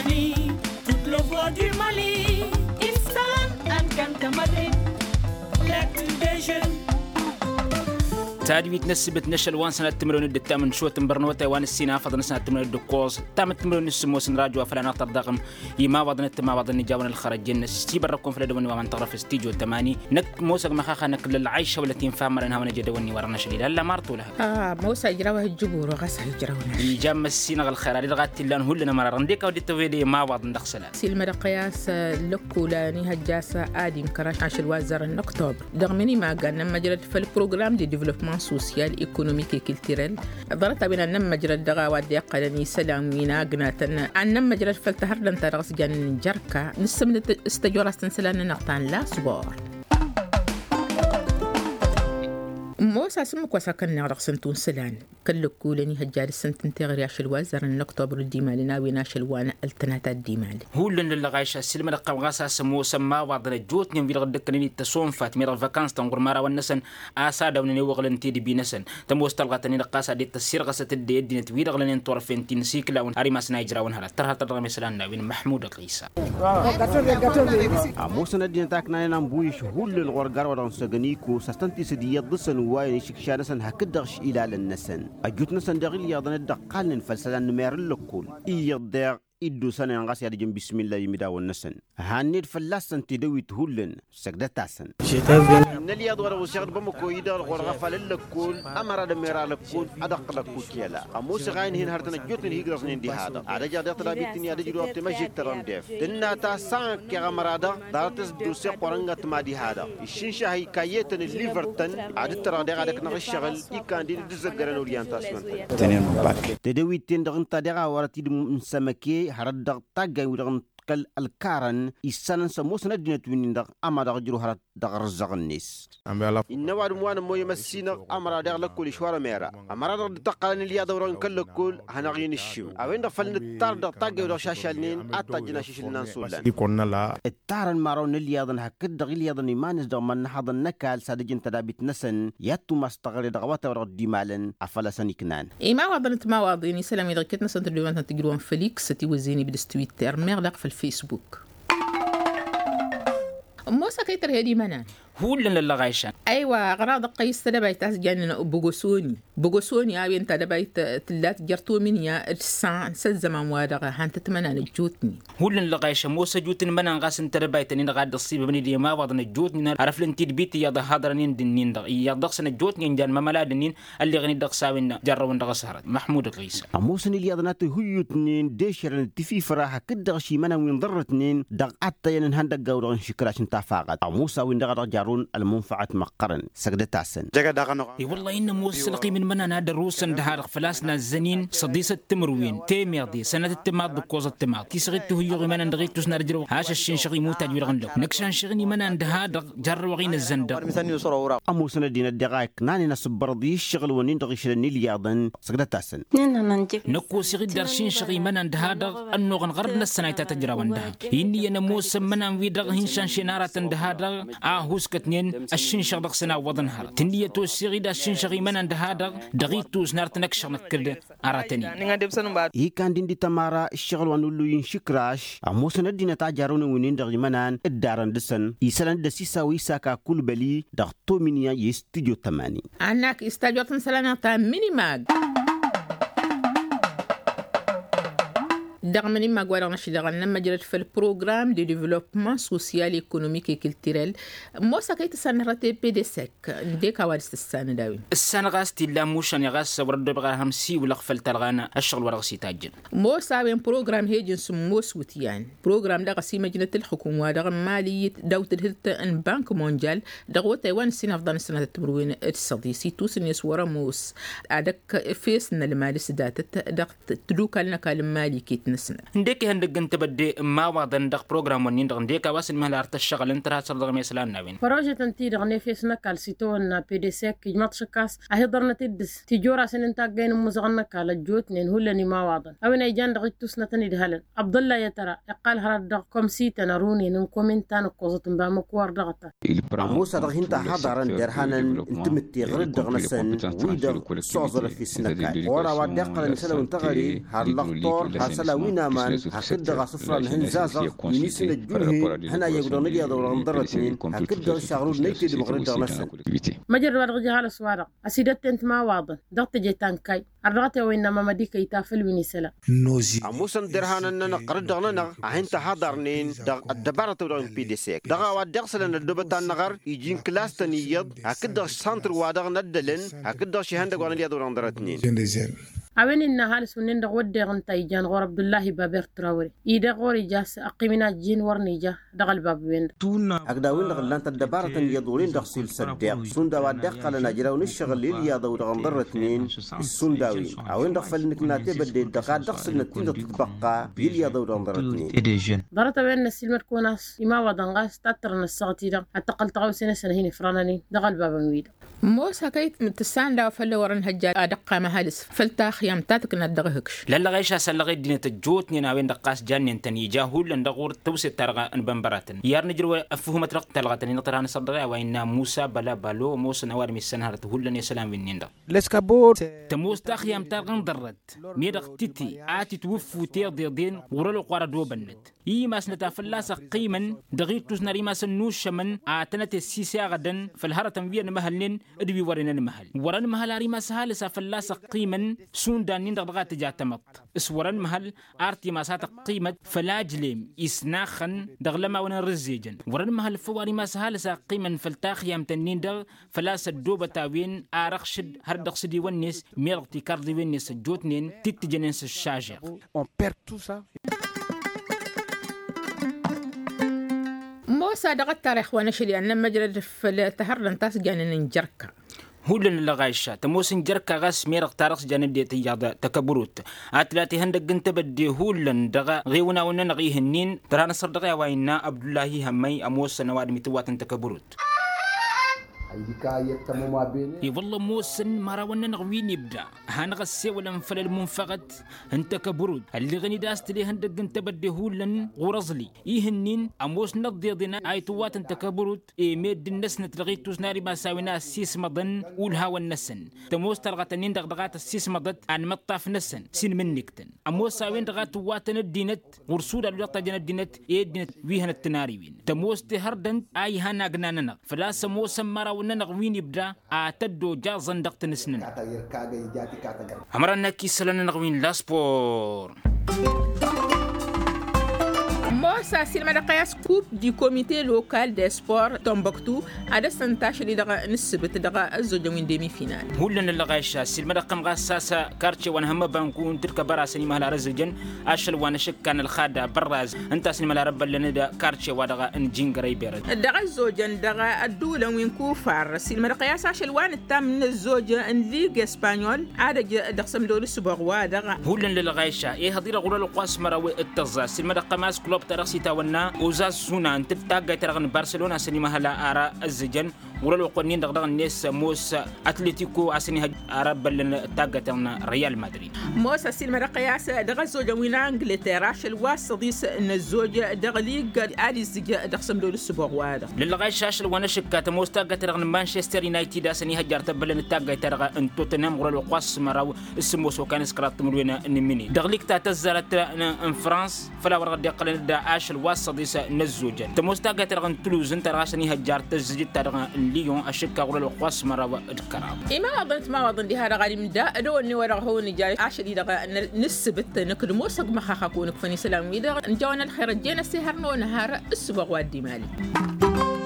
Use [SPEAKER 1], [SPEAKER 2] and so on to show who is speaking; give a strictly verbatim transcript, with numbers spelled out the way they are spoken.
[SPEAKER 1] unis, toutes les voix du Mali, Instant and Kankamade, l'actu des jeunes.
[SPEAKER 2] تادي تنسبت نشل وان سنة تمرون الدتامن شو تمبرنوتا وان السينا فضل سنة تمرون الدكوز تام تمرون السموس راجوا فلان أطر ضغم يما وضن التما وضن جاون الخرجين ستي بركم في الدون ومن طرف استيجو الثماني نك موسى مخاخا نك للعيشة ولا تنفع مرنها ونجدوني ورنا شديد هلا مارتو لها
[SPEAKER 3] آه موسى يجراوه الجبور وغسه يجراونه
[SPEAKER 2] يجام السينا الخير لغات لان هلنا مرة نديك ودي تويدي ما وضن دخسلا
[SPEAKER 3] سيل مر قياس لكولاني هجاسة آدم كراش عشر وزارة أكتوبر دغمني ما قالنا مجرد في البروغرام دي ديفلوبمون سوسيال ايكونوميك كولتورال ضرت بنا نم مجرد دغاوات دي قلني سلامينا قناتن عن نم مجرد فلتهر لن ترغس جان جركا نسمن استجورة سنسلان نقطان لا صبور موسى سمك وسكن نعرق سنتون سلان كل كولني هجار السنتين تغري عشر وزر الأكتوبر الديمالنا ويناشل وانا التنات الديمال
[SPEAKER 2] هو اللي لغايش السلم رقم غاسا سمو سما وعضنا جوت نم فيلغ دكني تصوم فاتمير الفاكانس تنقر مارا والنسن آسادا ونني وغلن تيدي بينسن تم وستلغتني رقاسا دي تسير غاسة الدي الدين توير غلن طرفين تنسيك لون هاري ما سنايجرا ونهلا ترها ترغم سلان وين محمود القيسا
[SPEAKER 4] موسى الدين تاكنا نمبويش هو اللي الغرقار ودان سجنيكو سستنتي سديات ضسن واين شكشانسن هكدغش إلى النسن أجوت نسن دغيل يضن الدقال فلسلان نمير اللقول إيضاغ إدو سنة ينغاس يارجم بسم الله يمدا والنسن هانير فلاسن تدوي تهولن سكدتاسن نلي أدوار وسيغد بمكو يدا الغرغفة للقول أمر دمير اللقول أدق لقول كيلا أموس غاين هين هرتنا جوتن هيغرفنين دي هذا عدا جادة طلابيتني عدا جدو أبتما جيك تران ديف دنا تا سان كيغا مرادا دارتس دوسي قرنغة ما دي هذا الشنشة هي كايتن الليفرتن عدا تران دي عدا كنغ الشغل يكان دي دزقرن أوريانتاسمن تدوي تندغن تادغا وراتي دمسمكي هردق تاجي ودغن كل الكارن يسالن سموسنا دينة وين دغ أما دغ جرو هرد دغ رزق الناس إن واد موان موي مسينا أمر دغ لكل شوار ميرا أمر دغ تقالن اللي يدورون كل كل هنغين الشيم أوين دغ فلن التار دغ تاجي ودغ شاشلين أتاجنا شيشلنا نسولن يكون لا التار المارون اللي يدن هكذا دغ اللي يدن يمانس دغ من حضن نكال سادجن تدابيت نسن ياتو مستغل دغ ودغ ديمالن أفلسن يكنان
[SPEAKER 3] إيه ما وضنت ما وضيني سلام إذا كنت نسنت اليوم تجرون فليكس تي وزيني بالتويتر مغلق في الفيسبوك موسى كيتر هدي منان
[SPEAKER 2] هو اللي لغايشان
[SPEAKER 3] ايوه غراض قيس تدبايت جاننا بوغوسوني بوغوسوني اوي انت دبايت تلات جرتو منيا السان سزمان وادغا هانت تمنان جوتني
[SPEAKER 2] هو اللي لغايشان موسى جوتن منان غاس انت دبايت ني غاد الصيب بني دي ما وضن جوتني عرف لنتي بيت يا هادرنين دنين دغ يا دغسن جوتني جان مملادنين اللي غني دغ ساوين جرون دغ سهرت محمود القيس
[SPEAKER 4] موسى اللي يضنات هيوتنين ديشرن تفي فراحه كدغ شي منان وين ضرتنين دغ اتا ين هندغ غودن شكراش انت فاقت موسى وين دغ المنفعة مقرن سجدت عسن
[SPEAKER 2] اي والله إن موسى من مننا دروسا دهار فلاسنا الزنين صديس التمروين تيميردي سنة التماد بكوز التماد تيسغيته يغي من دغيت تسنا رجلو هاش الشين شغي موتا جويرغن لو نكشان شغني من دهار جر وغين الزندق
[SPEAKER 4] امو سنة دين الدقائق ناني نصبر دي الشغل ونين دغيشرني لياضن سجدت عسن
[SPEAKER 2] نكو سغي درشين شغي من دهار انو غنغرب السنة تتجرا وندها اني انا موسى من ويدغ هنشان شنارة دهار اهوس كتنين الشين شغلق سنا وضن هذا تندية توسيغي دا الشين شغي من عند هذا دغيتو سنارت نكشر نكرد أراتني
[SPEAKER 4] هي كان دين دي تمارا الشغل ونولو ينشكراش أموسنا دينا تاجرون ونين دغي منان الدارن دسن يسالن دسيسا ويساكا كل بلي دغتو منيا يستيجو تماني
[SPEAKER 3] عناك استاجو تنسلانا تا ميني ماغ دغمني ما غوارنا شي دغنا مجرد في البروغرام دي ديفلوبمون سوسيال ايكونوميك كولتورال موسى كيت سنرتي بي دي سك ديك وارست السنه داوي
[SPEAKER 2] السنه غاستي لا موشن غاس ورد بغا همسي ولا خفل تلغانا الشغل ورا غسي تاجن
[SPEAKER 3] موسى بين بروغرام هيجن سموس وتيان بروغرام دا غسي مجنه الحكومه دا ماليه دوله الهلت ان بنك مونجال دغو تايوان سنه افضل سنه التمروين السديسي توسن يسورا موس ادك فيسن المالي سدات دغ تدوك لنا كلمالي كيت
[SPEAKER 2] نديك هندق انت بدي ما وضن دق بروجرام ونين دق نديك واسن مهلا ارت الشغل انت راس صدق مثلا نوين
[SPEAKER 5] بروجه انتي دغني في سنك السيتون بي دي سك يجمط شكاس اهدرنا تدس تجورا سن انت جاين مزغنك على جوتنين هلني ما وضن او نيجان دغ تسنتني دهلن عبد الله يا ترى قال هرد دقكم سيتنا روني نكم انت نقوزت بامكوار دغتا
[SPEAKER 4] موسى دغ انت حضرن درهانن انت متي غرد دغنسن ويدغ صوزر في سنك ورا ودق نسلو انتغري هرلقطور هسلا وينا مان هكذا صفرا هنزازا ينسنا الجوه هنا يقولون لي هذا ورندرتنين هكذا شغلون نيتي دمغرد نسن
[SPEAKER 5] مجر ورغجي على سوارق أسيدت أنت ما واضح ضغط جيتان كاي أرغتي وإنما مديك يتافل وينسلا
[SPEAKER 4] أموسن درهان أننا قردغنا أهنت حضرنين دغ الدبارة ودغ بي دي سيك دغا ودغسلن الدبتان نغر يجين كلاس تنيض هكذا سنتر وادغ ندلن هكذا شهندق وانا ليادو رندرتنين
[SPEAKER 5] أوين إن هالس ونين دغود غنتاي جان غور عبد الله بابر تراوري إيدا غوري جاس أقيمنا جين ورنيجا دغل باب وين
[SPEAKER 4] أقدا وين دغلان تدبارة يدورين دغسيل صدق سوندا ودق على نجرا ونشغل لي يادو رندرتنين السونداوين أوين دغفل نكناتي بدي دغا دغسل نتين تتبقى بيل يادو رندرتنين
[SPEAKER 5] درت بين السلمر كوناس إما ودنغاس تاترن السغتي دا أتقل تغاو سنة سنة هيني فراناني دغل باب ويدا
[SPEAKER 3] موسى كيت متسان لا فل ورن هجا أدقى مهالس فلتاخ يام تاتك ندغهكش
[SPEAKER 2] لا غيش سلغي دينة الجوت نينا وين دقاس جان تني جاهول لندغور توسي ترغى ان بمبراتن يار نجرو افهم ترق تلغتني نطران صدغي وين موسى بلا بالو موسى نوار مسنهرت هولن يا سلام وين دا
[SPEAKER 6] لسكابور
[SPEAKER 2] تموس تاخ يام ترغن درت ميدق تيتي اتي توفو تي دين ورلو قرا دو بنت يي ماس نتافلاس قيمن دغيتوس نري ماس نوش من اتنت السيسا غدن فالهرتم وين مهلن ادبي ورنا المهل ورن مهل اري ماس هالس فلاس قيمن سون دانين دغدغات جاتمط اسورن مهل ارتي ماسات قيمه فلاجلم اسناخن دغلما ون رزيجن ورن مهل فواري ماس هالس قيمن فلتاخ يام تنين دغ فلاس الدوبه تاوين ارخشد هردق سدي ونس ميرتي كاردي ونس جوتنين تيتجنس الشاجر
[SPEAKER 6] on perd tout ça.
[SPEAKER 3] موسى دغت تاريخ ونشلي أن مجرد في تهرن تاس جانن جركا
[SPEAKER 2] هولن لغايشة تموسن جركا غاس ميرق تاريخ جانن دي تيادا تكبروت اتلاتي هندق جنت بدي هولن دغا غيونا ونن غيهنين ترانا صدقيا وينا عبد الله همي اموس نواد متواتن تكبروت اي والله موسن مرا ونن غوين يبدا هنغسي ولا نفل المنفقد انت كبرود اللي غني داست لي هندق انت بدي هولن غرزلي يهنين اموس نضيضنا اي توات انت كبرود اي ميد الناس نتلغيتو سناري ما ساوينا السيس مضن والهوا النسن تموس ترغتنين دغدغات السيس مضت عن مطاف نسن سين منكتن اموس ساوين دغات واتن الدينت ورسول الوقت جن الدينت اي دينت ويهن التناريوين تموس تهردن اي هنا جناننا فلا سموس مرا ونغوين يبدا اتدو جازن دقت نسنن امرنا كيسلن نغوين لاسبور
[SPEAKER 3] موسى سينما دقياس كوب دي كوميتي لوكال دي سبور تومبكتو على سنتاش اللي دغا نسبت دغا الزوجين ديمي فينال
[SPEAKER 2] هولن اللغايشا سينما دقم غاساسا كارتشي وانا هم بانكون تلك برا سينما على رزجن اشل وانا شك كان الخاده براز انت سينما لا رب لنا كارتشي ودغا انجين غري بيرد
[SPEAKER 3] دغا الزوجين دغا الدوله وين كوفار سينما دقياس اشل وان التام من الزوجه ان ليغ اسبانيول عاد دقسم دول السبوغ دغا
[SPEAKER 2] هولن اللغايشا ايه هضيره غول القواس مراوي التزا سينما دقماس كلوب ترسي تاونا وزاز سونا انت تاغا ترغن برشلونه سينما هلا ارا الزجن ورلو قنين دغدغ الناس موس اتلتيكو اسني عرب بلن تاغا تاونا ريال مدريد
[SPEAKER 3] موس السينما قياس دغ زوجه وين انجلترا الواس صديس ان الزوجه دغ ليغ ادي زجا دقسم دول السبوغ وادا
[SPEAKER 2] للغاي شاش وانا شكات موس تاغا ترغن مانشستر يونايتد اسني هجرت بلن تاغا ترغ ان توتنهام ورلو قاس مراو اسموس وكان سكرات مروينا انميني دغليك تاتزرت ان فرانس فلا ورغ دقل داعش الواس صديس نزوجه تموس تاغا ترغن تولوز انت راسني هجرت زجت ترغن ليون اشكا غرل القواس مرا الكرام
[SPEAKER 3] اما اظنت ما اظن دي هذا غادي من دا دو اني ورا هو نجاي عشري دغ نسبت نكد موسق ما خاكون فني سلام ويدا نجاونا الخير جينا سهرنا نهار السبوع وادي مالي